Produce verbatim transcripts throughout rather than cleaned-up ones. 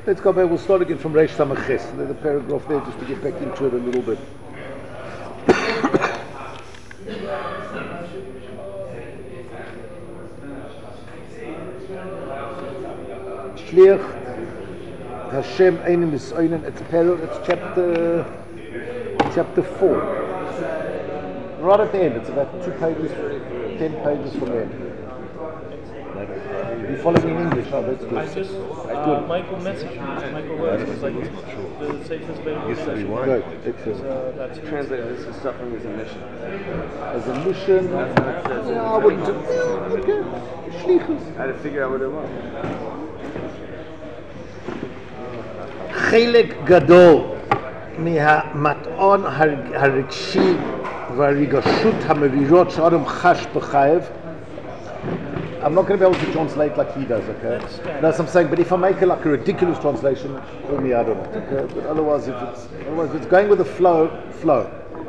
Let's go back. We'll start again from Reish Samach Ches. There's a paragraph there just to get back into it a little bit. Shliach Hashem Einim Misoinen. It's parallel. It's chapter chapter four. Right at the end. It's about two pages, ten pages from there. You following in English? No, that's good. I just uh, Michael messaged me. Michael West was like the safest way to session. Right, excellent. Uh, that's Translated, this is suffering as a mission. As a mission, That's what it says. yeah, I wouldn't. Yeah, okay. Shlichus. I had to figure out what it was. חלק גדול מהמטעון הרגשי והרגשות המרירות שאדם חש בחייו. I'm not going to be able to translate like he does, okay? That's what I'm saying, but if I make it like a ridiculous translation, call me out on it, okay? But otherwise, if it's, otherwise if it's going with the flow, flow.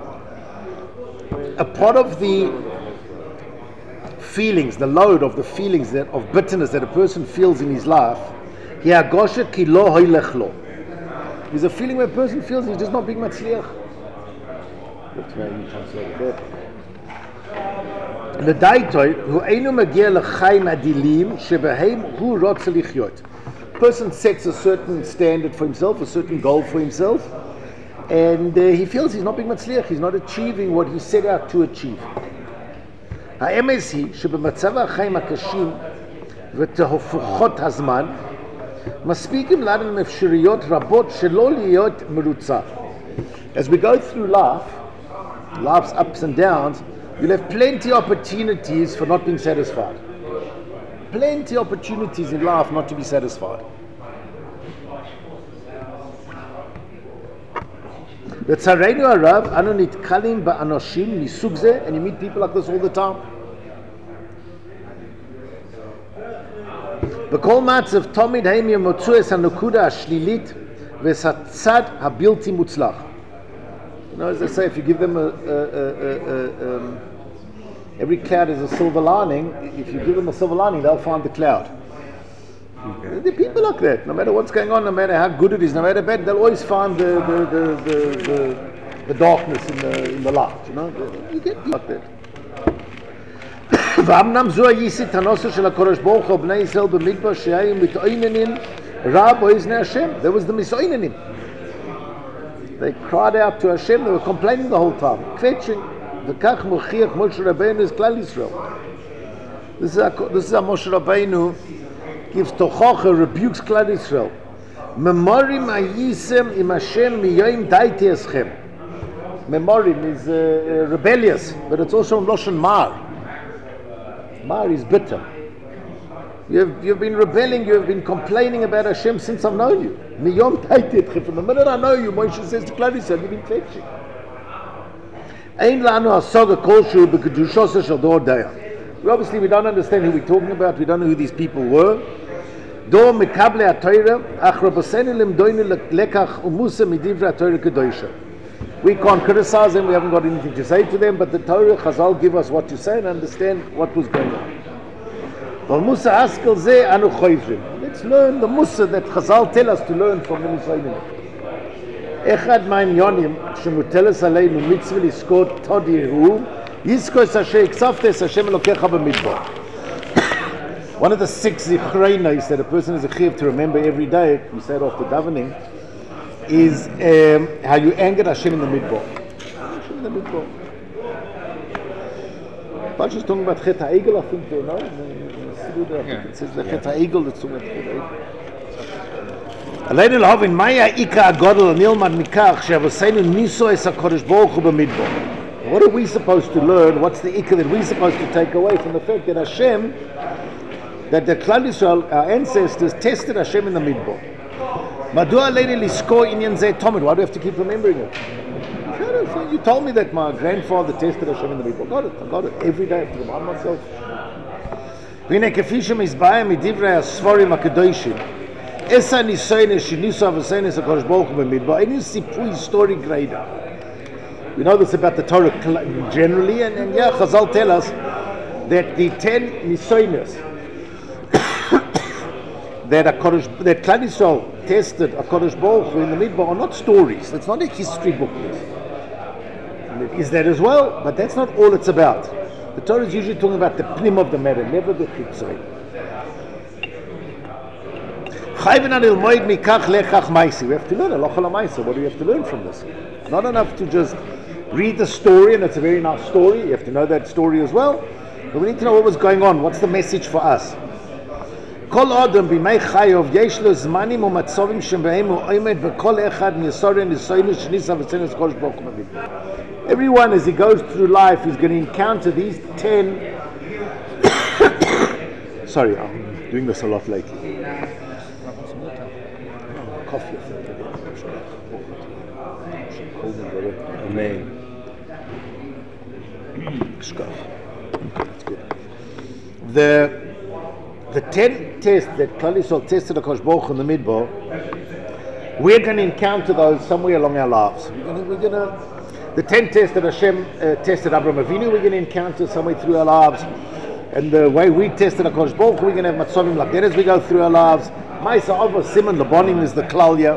A part of the feelings, the load of the feelings that, of bitterness that a person feels in his life, is a feeling where a person feels he's just not being matzliach. That's why you translate it. לדייטוי הוא אינו מגיע לחיים עדילים שבהם הוא רוצה לחיות. Person sets a certain standard for himself, a certain goal for himself, and uh, he feels he's not being מצליח, he's not achieving what he set out to achieve. האמת היא שבמצב החיים הקשים ותהפוכות הזמן מספיקים לנו אפשרויות רבות שלא להיות מרוצה. As we go through life, life's ups and downs, you'll have plenty of opportunities for not being satisfied. Plenty of opportunities in life not to be satisfied. לצערנו הרב, אנו נתקלים באנשים מסוג זה, and you meet people like this all the time. בכל מצב תמיד הם ימצאו את הנקודה השלילית ואת הצד הבלתי מוצלח. You know, as they say, if you give them a, a, a, a, a um, every cloud is a silver lining. If you give them a silver lining, they'll find the cloud. Okay. There are people like that. No matter what's going on, no matter how good it is, no matter bad, they'll always find the the, the, the, the, the darkness in the in the light. You know, you get people like that. ואמנם זו היסית הנושא של הקדוש ברוך הוא בני ישראל במדבר שהיו מתעוננים רע באוזני השם. There was the misoinanim. They cried out to Hashem, they were complaining the whole time, kvetching. וכך מוכיח משה רבינו את כלל ישראל. This is how, this is how Moshe Rabbeinu gives tochocha, rebukes Klal Yisrael. Memorim ayisem im Hashem miyoim daiti eschem. Memorim is uh, uh, rebellious, but it's also in Lashon Mar. Mar is bitter. You've, you've been rebelling, you have been complaining about Hashem since I've known you. Miyom daiti eschem. From the minute I know you, Moshe says to Klal Yisrael, you've been kvetching. Obviously we don't understand who we're talking about, we don't know who these people were. We can't criticize them, we haven't got anything to say to them, but the Torah, Chazal give us what to say and understand what was going on. Let's learn the Musa that Chazal tell us to learn from the Nisraelim. אחד מהעניונים שמוטלת עלינו מצווה לזכור תודי הוא יזכור אשר הקצבת את השם אלוקיך במדבר. One of the six zichreinos that a person is a chiv to remember every day, we say it after davening, is um, how you angered Hashem in the midbar. Hashem in the midbar. Bunch is talking about Chet HaEgel, I think there, no? It says the Chet HaEgel that's talking about Chet HaEgel. עלינו להבין מהי העיקר הגודל הנלמד מכך שאבותינו ניסו את הקדוש ברוך הוא במדבר. What are we supposed to learn? What's the ikar that we're supposed to take away from the fact that Hashem, that the Klal Yisrael, our ancestors, tested Hashem in the midbar? מדוע עלינו לזכור עניין זה תמיד? Why do we have to keep remembering it? You told me that my grandfather tested Hashem in the midbar. I got it, I got it. Every day I have to remind myself. והנה כפי שמסביר מדברי הספרים הקדושים, Esa nisoyne sheniso avosene HaKadosh Baruch Hu b'midbar. Any sipui story greater. We know this about the Torah generally, and, and yeah, Chazal tell us that the ten nisoynes that HaKadosh, that Klal Yisrael tested HaKadosh Baruch Hu in the Midbar are not stories. It's not a history book. This. And it is that as well, but that's not all it's about. The Torah is usually talking about the pnim of the matter, never the chitzai. We have to learn halacha l'maisa. What do we have to learn from this? Not enough to just read the story, and it's a very nice story. You have to know that story as well. But we need to know what was going on. What's the message for us? Everyone, as he goes through life, is going to encounter these ten. Sorry, I'm doing this a lot lately. Coffee. Amen. That's good. The the ten tests that Klal Yisrael tested HaKadosh Baruch Hu in the Midbar, we're going to encounter those somewhere along our lives. We're going to, we're going to the ten tests that Hashem uh, tested Abraham Avinu, we're going to encounter somewhere through our lives. And the way we tested HaKadosh Baruch Hu, we're going to have matzavim like that as we go through our lives. Ma'isa Ava Simon Labonim is the Klalya.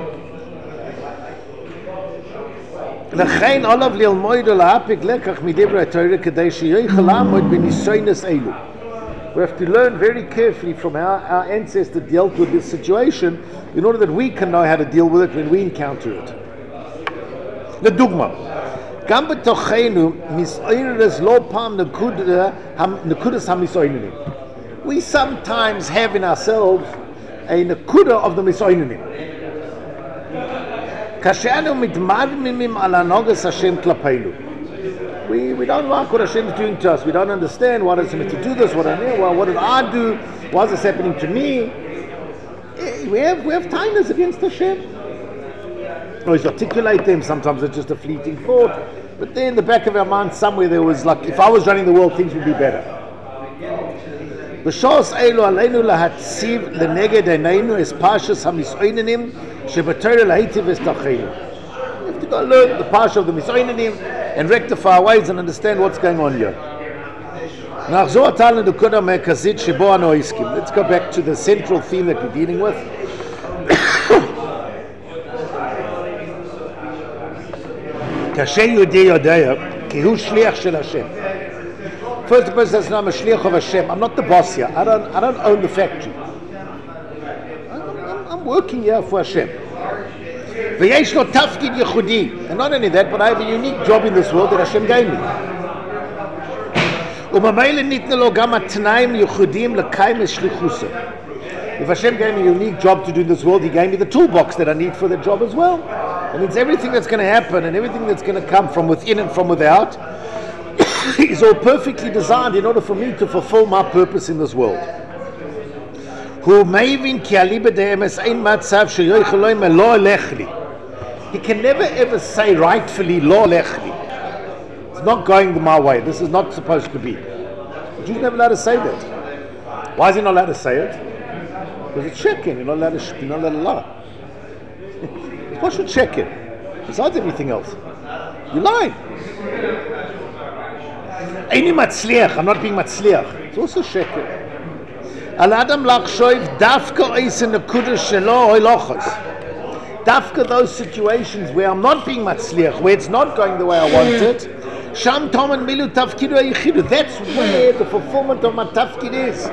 L'chein olav lilmoid lahapik lekach midivrei Torah kedei sheyochel la'amod b'nisonos elu. We have to learn very carefully from how our ancestors dealt with this situation in order that we can know how to deal with it when we encounter it. L'dugma, gam b'tochenu misoineres lo pam nekudas hamisoinenim. We sometimes have in ourselves a nekuda of the misoinenim. We we don't like what Hashem is doing to us. We don't understand why does He need to do this. What I know, well, what did I do? Why is this happening to me? We have we have tainas against Hashem. We always articulate them. Sometimes it's just a fleeting thought, but there in the back of our mind somewhere there was like, if I was running the world, things would be better. B'shos eilu aleinu lahatziv leneged einenu es pashas hamisoinenim shebetorah lahitiv es tachenu. We have to go learn the parsha of the misoinenim and rectify our ways and understand what's going on here. Let's go back to the central theme that we're dealing with. First, the person says, no, I'm a shliach of Hashem. I'm not the boss here. I don't, I don't own the factory. I'm, I'm, I'm working here for Hashem. And not only that, but I have a unique job in this world that Hashem gave me. If Hashem gave me a unique job to do in this world, He gave me the toolbox that I need for the job as well. It means everything that's going to happen and everything that's going to come from within and from without is all perfectly designed in order for me to fulfill my purpose in this world. He can never ever say rightfully, lo lechli. It's not going my way. This is not supposed to be. The Jews never allowed to say that. Why is he not allowed to say it? Because it's shekin. You're not allowed to, you're not allowed to lie. What should shekin? Besides everything else. You're lying. Eini matzliach. I'm not being matzliach. It's also shekin. Al Adam lachshoiv dafka oisen nekuda shelo hoilochos. Dafka those situations where I'm not being matzliach, where it's not going the way I want it. Sham tom and milu tafkidu ayichidu. That's where the fulfillment of my tafkid is.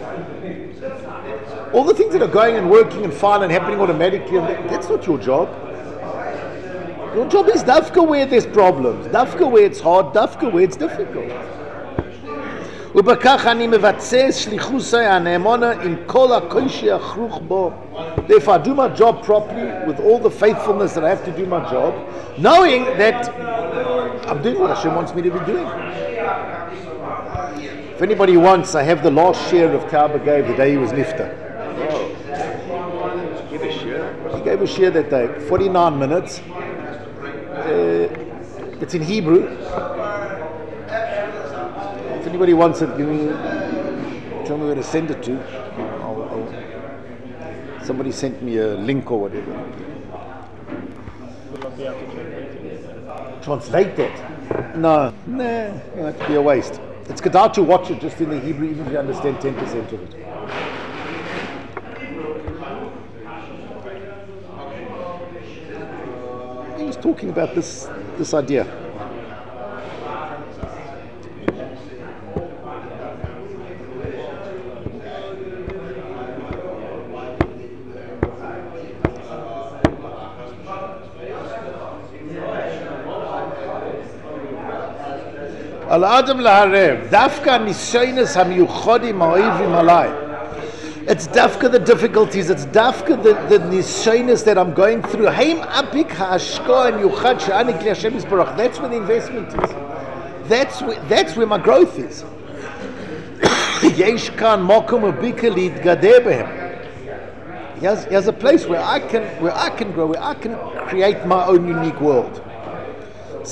All the things that are going and working and fine and happening automatically, that's not your job. Your job is dafka where there's problems, dafka where it's hard, dafka where it's difficult. Therefore, if I do my job properly, with all the faithfulness that I have to do my job, knowing that I'm doing what Hashem wants me to be doing. If anybody wants, I have the last share of Kaaba gave the day he was nifta. Oh. Give a share? He gave a share that day, forty-nine minutes. Uh, it's in Hebrew. If anybody wants it, give me, tell me where to send it to. I'll, I'll, somebody sent me a link or whatever. Translate that? No, nah, it'd be a waste. It's good to watch it just in the Hebrew, even if you understand ten percent of it. talking about this this idea. Al Adam laharev, dafka nisyonos hamiyuchodim ha'oivim alai. It's dafka the difficulties. It's dafka the the nisyonos that I'm going through. Haim apik ha'ashko and yuchad she'anik li Hashem yisborach. That's where the investment is. That's where that's where my growth is. Yesh kan mokum ubika lidgadeh behem. Here's here's a place where I can where I can grow, where I can create my own unique world. This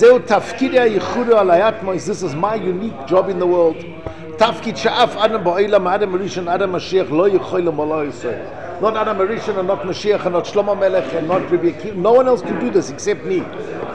is my unique job in the world. Tafkid she'af Adam ba'olam Adam Rishon Adam Mashiach lo yicholim wa lo yisrael. Not Adam Rishon and not Mashiach and not Shlomo Melech and not Rabbi Akiva. No one else can do this except me.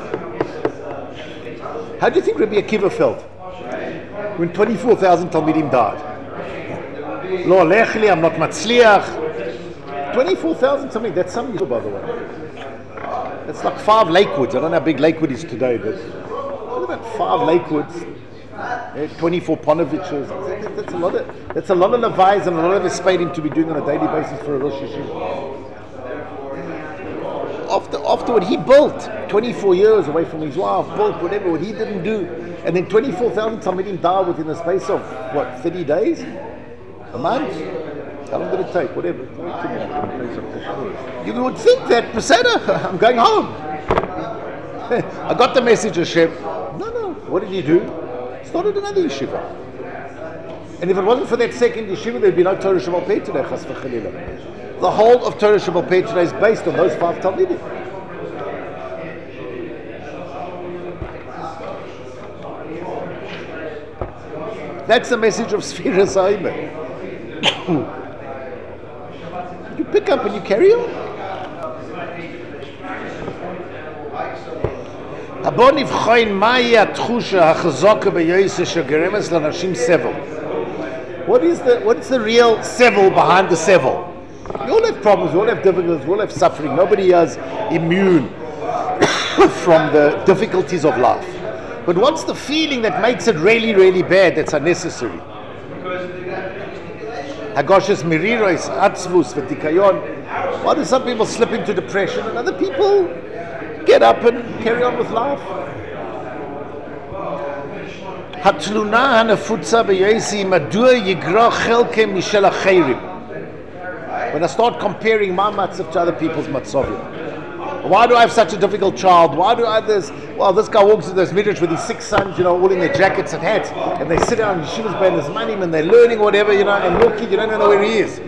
How do you think Rabbi Akiva felt when twenty-four thousand Talmidim died? Lo alechli, I'm not matzliach. twenty-four thousand something. That's some years, by the way. It's like five Lakewoods. I don't know how big Lakewood is today, but what about five Lakewoods? Yeah, twenty-four Ponoviches. That's a lot of that's a lot of Levi's and a lot of Espadim to be doing on a daily basis for a Rosh Yeshiva. After afterward, he built twenty-four years away from his wife, built whatever what he didn't do, and then twenty-four thousand Talmidim died within the space of what thirty days, a month. How long did it take? Whatever. You would think that, Pesach, I'm going home. I got the message, Hashem. No, no. What did he do? Started another yeshiva. And if it wasn't for that second yeshiva, there'd be no Torah Shabbat Peh today, chas v'chalila. The whole of Torah Shabbat Peh today is based on those five Talmidim. That's the message of Sfiras HaOmer. You pick up and you carry on. What is the what is the real sevel behind the sevel? We all have problems, we all have difficulties, we all have suffering. Nobody is immune from the difficulties of life. But what's the feeling that makes it really, really bad that's unnecessary? Hagoshes miriros, atzvus, v'tikayon. Why do some people slip into depression and other people get up and carry on with life? Hatluna hanafutza b'yosi madua yigra chelke mishel acherim. When I start comparing my matzav to other people's matzavim. Why do I have such a difficult child? Why do I this? Well, this guy walks to this midrash with his six sons, you know, all in their jackets and hats, and they sit down in yeshivas paying his money, and they're learning whatever, you know, and your kid, you don't know where he is.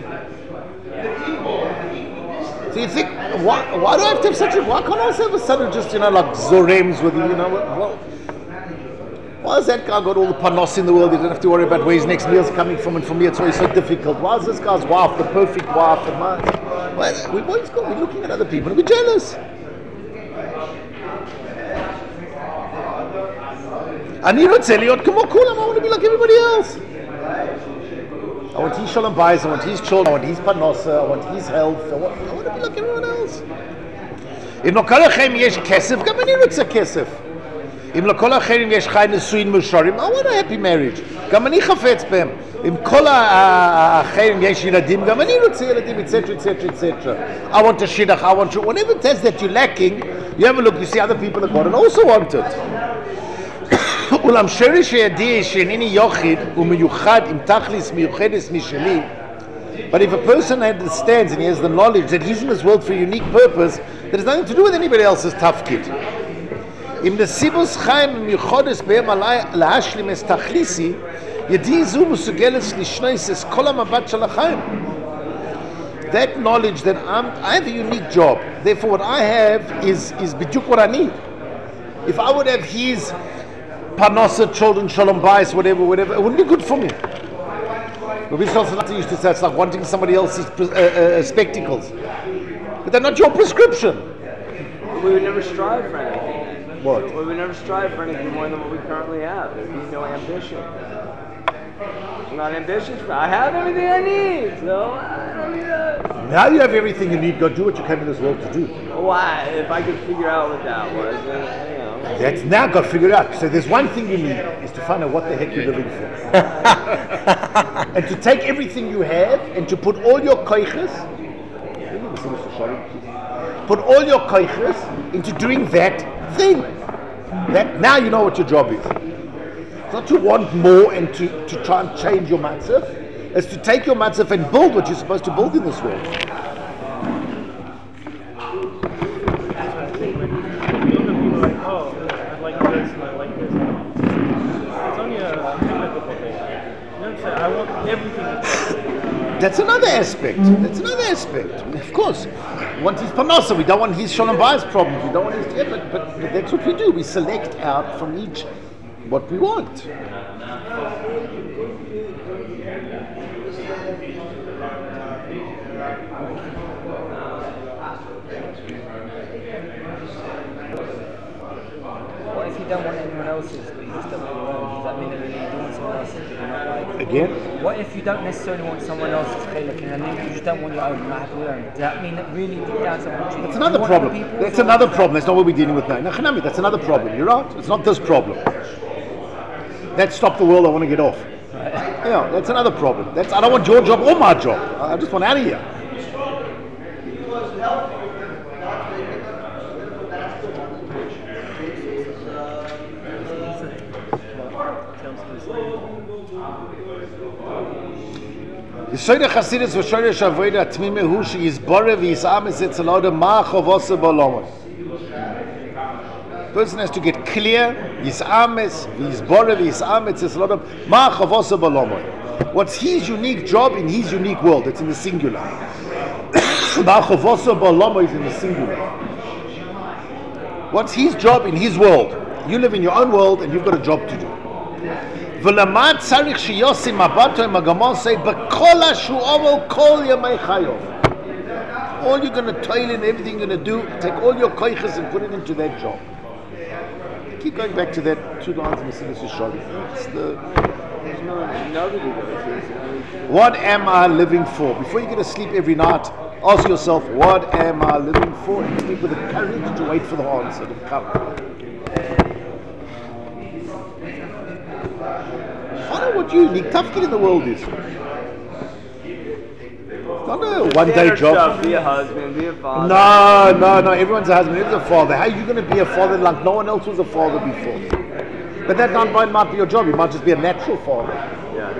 So you think, why, why do I have to have such a, why can't I have a son who just, you know, like zorems with you, you know, well, why has that guy got all the panos in the world? He doesn't have to worry about where his next meal's coming from, and for me it's always so difficult. Why is this guy's wife the perfect wife? And mine? Well, we've always got, we're looking at other people and we're jealous. I need to tell you, come on, cool, I want to be like everybody else. I want his shalom bayis, I want his children, I want his panosa, I want his health, I want, I want to be like everyone else. If no kol hachem yesh kesef, gam ani rutza kesef. If no kol hachem yesh chay nesuin musharim, I want a happy marriage. Gam ani chafetz behem. If kol hachem yesh yiradim, gam ani rutza yiradim, et cetera, et cetera, et cetera. I want a shidduch, I want to, whatever it is that you're lacking, you have a look, you see other people that got it also want it. Ulam sherish yadi shenini yochid umiyuchad im tachlis miyuchedes misheli. But if a person understands and he has the knowledge that he's in this world for a unique purpose, that has nothing to do with anybody else's tafkid. Im nesibos chaim miyuchodes be'em lahashlim es tachlisi yadi zu musugeles lishnois es kol hamabat shel hachaim. That knowledge that I'm, I have a unique job. Therefore, what I have is is biduk what I need. If I would have his Panosa, children, shalom bayis, whatever, whatever, it wouldn't be good for me. Rabbi Shlomo used to say it's like wanting somebody else's uh, uh, spectacles. But they're not your prescription. We would never strive for anything. What? We would never strive for anything more than what we currently have. There'd be no ambition. I'm not ambitious, but I have everything I need, so I don't need that. Now you have everything you need. Go do what you came in this world to do. Why? If I could figure out what that was, then, you know. That's now got figured out. So there's one thing you need is to find out what the heck you're living for. And to take everything you have and to put all your koiches, put all your koiches into doing that thing. That now you know what your job is. It's not to want more and to, to try and change your matzah. It's to take your matzah and build what you're supposed to build in this world. I want everything. That's another aspect. That's another aspect. Of course, we want his parnasa. We don't want his shalom bayis problems. We don't want his. Yeah, but, but, but that's what we do. We select out from each what we want. What if you don't want anyone else's, but you just don't want your own? Does that mean that really you want someone else's that you're not like? Again? What if you don't necessarily want someone else's chilek and then you just don't want your own, you might have your own? Does that mean that really deep down someone you That's another problem. That's another problem. That's not what we're dealing with now. No, Hanami, that's another problem. You're right. It's not this problem. That stop the world. I want to get off. Right. Yeah, that's another problem. That's I don't want your job or my job. I just want out of here. Yesod Chasidus v'Shoresh Avoda Tmimeh Hu sheYizboreh v'Yisames etzel Odom ma chavoseh b'olamos. Person has to get clear. Yisames v'Yizboreh v'Yisames etzel Odom ma chavoseh b'olamos. What's his unique job in his unique world? It's in the singular. Ma chavoseh b'olamos is in the singular. What's his job in his world? You live in your own world and you've got a job to do. All you're going to toil in, everything you're going to do, take all your koiches and put it into that job. Keep going back to that two lines of Mesilas Yesharim. It's the what am I living for? Before you go to sleep every night, ask yourself, what am I living for? And sleep with the courage to wait for the answer to come. Find out what your unique tafkid in the world is. It's not a one-day job. Stuff. Be a husband, be a father. No, no, no. Everyone's a husband, everyone's a father. How are you going to be a father like no one else was a father before? But that not might, might be your job. You might just be a natural father. Yeah.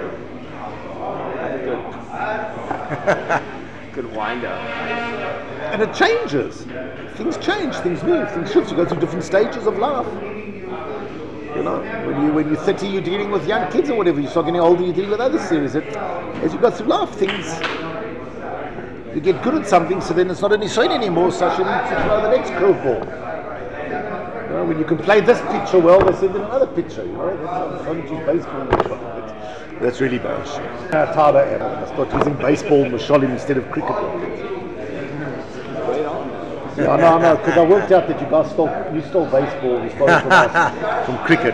Good. Good wind up. And it changes. Things change. Things move. Things shift. You go through different stages of life. You know, when you when you're thirty, you're dealing with young kids or whatever. You start getting older, you're dealing with other series. It, as you go through life, things you get good at something, so then it's not any sign anymore. So you need to throw the next curveball. You know, when you can play this picture well, they send in another picture. You know, that's only just baseball. That's, that's really bad. How tired I am. I start using baseball mashalim instead of cricket. Yeah, no, no, because I worked out that you guys stole, you stole baseball, you stole it from us, from cricket.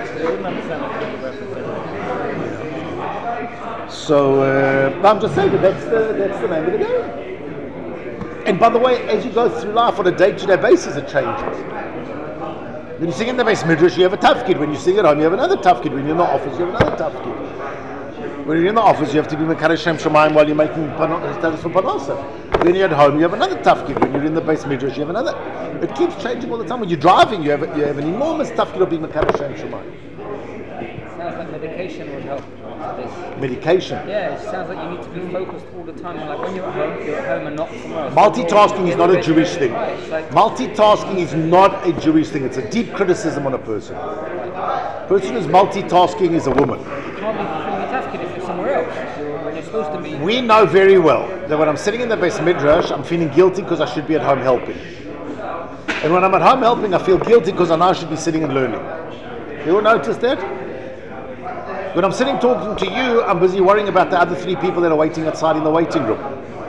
So, uh, I'm just saying that that's the, that's the name of the game. And by the way, as you go through life on a day-to-day basis, it changes. When you sing in the base midrash, you have a tough kid. When you sing at home, you have another tough kid. When you're in the office, you have another tough kid. When you're in the office, you have to be Mekadosh Shem Shamayim while you're making status for Parnasa. When you're at home, you have another tough kid. When you're in the base midrash, you have another. It keeps changing all the time. When you're driving, you have you have an enormous tough kid of being Mekadosh Shem Shamayim. Sounds like medication would help with this. Medication. Yeah, it sounds like you need to be focused all the time. Like when you're at home, you're at home and not somewhere else. Multitasking is not a Jewish thing. Right, like Multitasking is not a Jewish thing. It's a deep criticism on a person. A person who's multitasking is a woman. you can't be fulfilling your tafkid if you're somewhere else. You're, when you're supposed to be. We know very well that when I'm sitting in the base midrash, I'm feeling guilty because I should be at home helping. And when I'm at home helping, I feel guilty because I know I should be sitting and learning. You all notice that? When I'm sitting talking to you, I'm busy worrying about the other three people that are waiting outside in the waiting room.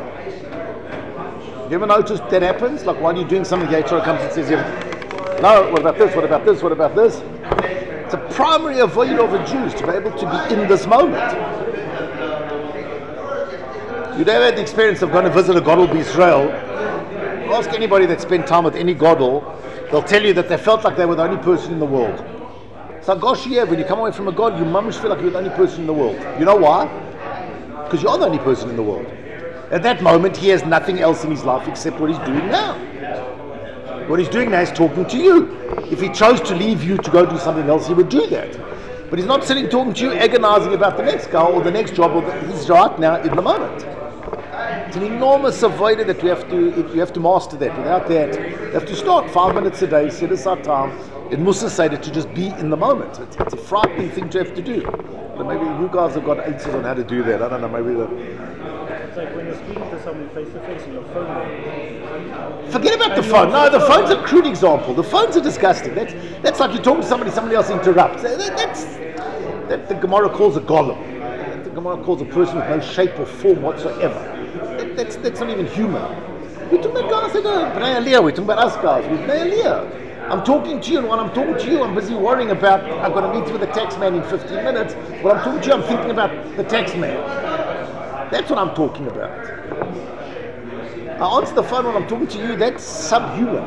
You ever noticed that happens? Like while you're doing something, the H R comes and says, no, what about this, what about this, what about this? It's a primary avoid of a Jew to be able to be in this moment. You never had the experience of going to visit a Godel B'Israel. Ask anybody that spent time with any Godel, they'll tell you that they felt like they were the only person in the world. So gosh, yeah, when you come away from a God, you mummish feel like you're the only person in the world. You know why? Because you're the only person in the world. At that moment, he has nothing else in his life except what he's doing now. What he's doing now is talking to you. If he chose to leave you to go do something else, he would do that. But he's not sitting talking to you, agonizing about the next guy or the next job. Or the, he's right now in the moment. It's an enormous avoider that we have to you have to master that. Without that, you have to start five minutes a day, set aside time. It must say that to just be in the moment. It's, it's a frightening thing to have to do. But maybe you guys have got answers on how to do that. I don't know. Maybe the It's like when you're speaking to somebody face to face and your phone. Forget about the phone. No, the phone's a crude example. The phones are disgusting. That's that's like you talk to somebody, somebody else interrupts. That, that's that the Gemara calls a golem. That the Gemara calls a person with no shape or form whatsoever. That, that's that's not even human. We're talking about guys that are Bnei Aliyah. We're talking about us guys. We're Bnei Aliyah. I'm talking to you, and while I'm talking to you, I'm busy worrying about I've got to meet with the tax man in fifteen minutes. While I'm talking to you, I'm thinking about the tax man. That's what I'm talking about. I answer the phone when I'm talking to you, that's subhuman.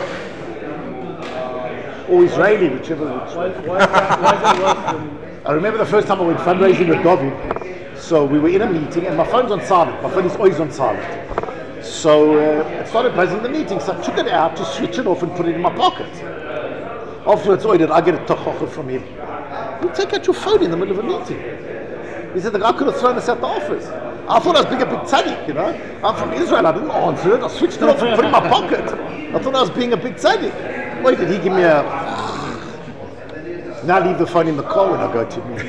Or Israeli, whichever. which- Why, why, is that, why is that worse than I remember the first time I went fundraising with David. So we were in a meeting, and my phone's on silent. My phone is always on silent. So uh, it started buzzing the meeting, so I took it out to switch it off and put it in my pocket. Afterwards, oh, did I get a tachocha from him? You take out your phone in the middle of a meeting. He said the guy could have thrown us out the office. I thought I was being a big tzaddik, you know. I'm from Israel, I didn't answer it. I switched it off and put it in my pocket. I thought I was being a big tzaddik. Why did he give me a... Now I leave the phone in the car when I go to meetings.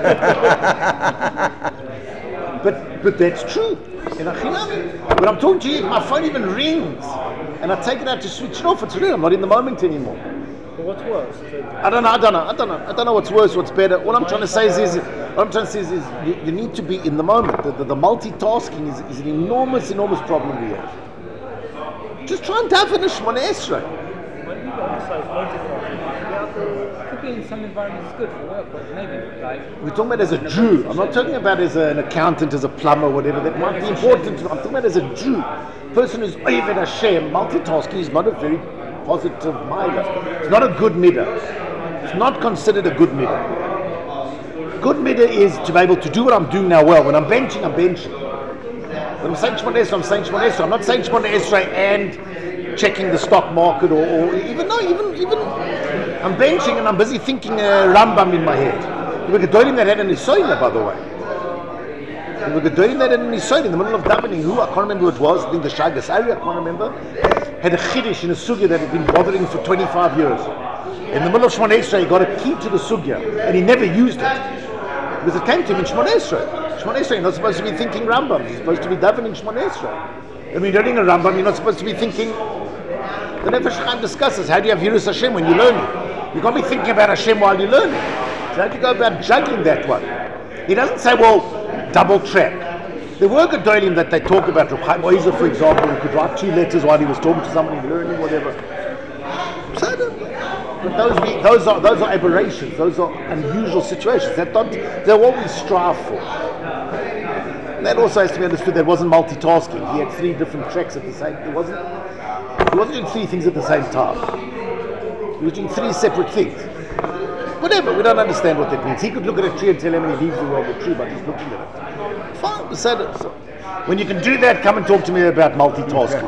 but but that's true. You know, when I'm talking to you, if my phone even rings and I take it out to switch it off, it's real. I'm not in the moment anymore. But what's worse? I don't know, I don't know, I don't know. I don't know what's worse, what's better. What I'm trying to say is, is what I'm trying to say is, is you, you need to be in the moment. The, the, the multitasking is, is an enormous, enormous problem we have. Just try and daven a Shmoneh Esrei. When people emphasize multitasking, you have to Could be in some environments good for work, but maybe like. We're talking about as a Jew. I'm not talking about as an accountant, as a plumber, whatever. That might be important. I'm talking about as a Jew. Person who's Oived Hashem, multitasking is not a very positive midah. It's not a good midah. It's not considered a good midah. Good midah is to be able to do what I'm doing now well. When I'm benching, I'm benching. When I'm saying Shmoneh Esrei, I'm saying Shmoneh Esrei. I'm not saying Shmoneh Esrei and checking the stock market or, or even no, even even I'm benching and I'm busy thinking uh, Rambam in my head. We were doing that in Nisoyna, by the way. We were doing that in Nisoyna in the middle of davening. Who I can't remember who it was. I think the Shagas Ari, I can't remember. Had a chiddush in a sugya that had been bothering for twenty-five years. In the middle of Shmoneh Esrei, he got a key to the sugya and he never used it because it came to him in Shmoneh Esrei. Shmoneh Esrei, you're not supposed to be thinking Rambam. You're supposed to be davening Shmoneh Esrei. When you're learning a Rambam, you're not supposed to be thinking. The Nefesh Chaim discusses how do you have Yirus Hashem when you learn it. You can't be thinking about Hashem while you learn it. So how do you go about juggling that one? He doesn't say, well, double track. There were Gedolim that they talk about. Reb Chaim Oizer, for example, who could write two letters while he was talking to somebody, learning whatever. So, but those be, those are those are aberrations. Those are unusual situations. That don't, they're what we strive for. And that also has to be understood. That wasn't multitasking. He had three different tracks at the same. It wasn't. He wasn't doing three things at the same time. He was doing three separate things. Whatever, we don't understand what that means. He could look at a tree and tell him he leaves the world the tree, but he's looking at it. Fine, we said it. So when you can do that, come and talk to me about multitasking.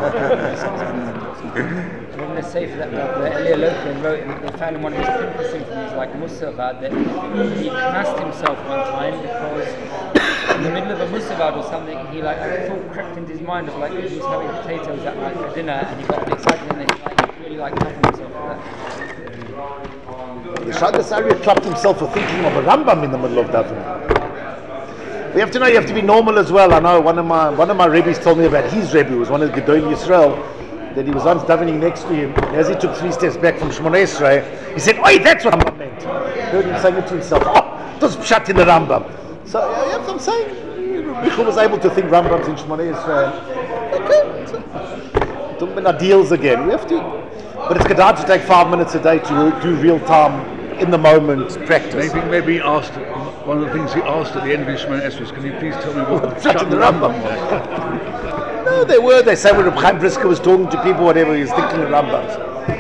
In the Sefer that the Elia Loken wrote, and they found in one of his practicing from his like Musavah that he cast himself one time because in the middle of a Musavah or something, he like a thought crept into his mind of like he was having potatoes at night for dinner, and he got a bit excited and then he like really like toughened himself for that. The Shagas Arya trapped himself for thinking of a Rambam in the middle of davening. We have to know you have to be normal as well. I know one of my one of my Rebbes told me about his Rebbe, who was one of the Gedolei Yisrael, that he was once davening next to him, and as he took three steps back from Shmoneh Esrei, he said, "Oi, that's what Rambam meant." Heard him saying it to himself. Oh, it was pshat in the Rambam. So yeah, yeah, I'm saying, Michael was able to think Rambam's in Shmoneh Esrei. Okay, so, talking about our deals again. We have to. But it's good to take five minutes a day to do real time, in the moment practice. Maybe, maybe ask One of the things he asked at the end of his Shemona Esrei was, can you please tell me what Shut Shut the the Rambam Rambam was? No, they were. They say when Reb Chaim Brisker was talking to people, whatever, he was thinking of Rambams.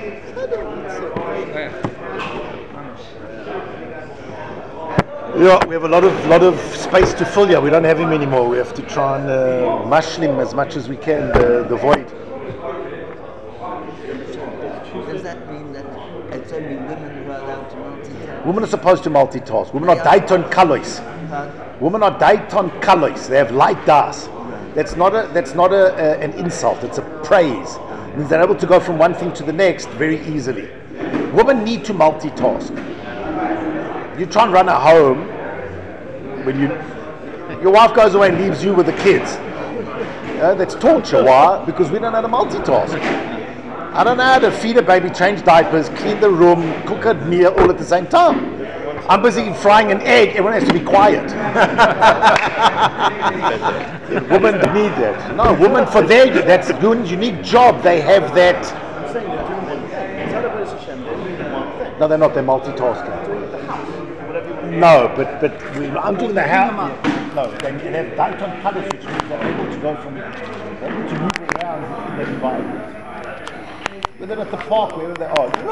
Yeah, we have a lot of lot of space to fill here. We don't have him anymore. We have to try and uh, mushlim as much as we can the, the void. Does that mean that it's only women who are allowed to multitask? Women are supposed to multitask. Women are daiton kalois. Women are daiton kalois. They have light das. That's not a that's not a, a an insult. It's a praise. It means they're able to go from one thing to the next very easily. Women need to multitask. You try and run a home when you your wife goes away and leaves you with the kids. Uh, that's torture. Why? Because we don't know how to multitask. I don't know how to feed a baby, change diapers, clean the room, cook a meal all at the same time. I'm busy frying an egg, everyone has to be quiet. Women need that. No, women for their, that's a good, unique job, they have that. I'm saying they're doing one thing. Inside of Beis Hashem, they're doing one thing. No, they're not, they're multitasking. Doing the house, whatever you want to do. No, but but we, I'm doing the house. No, they, they have dayton colors, which means they're able to go from, they're able to move around in that environment. Whether at the park, wherever they are.